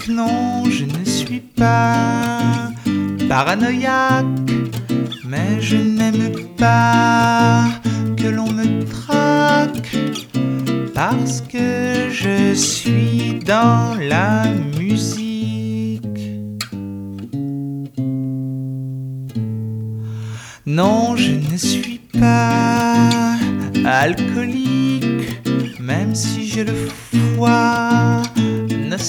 Non, je ne suis pas paranoïaque, mais je n'aime pas que l'on me traque, parce que je suis dans la musique. Non, je ne suis pas alcoolique, même si j'ai le foie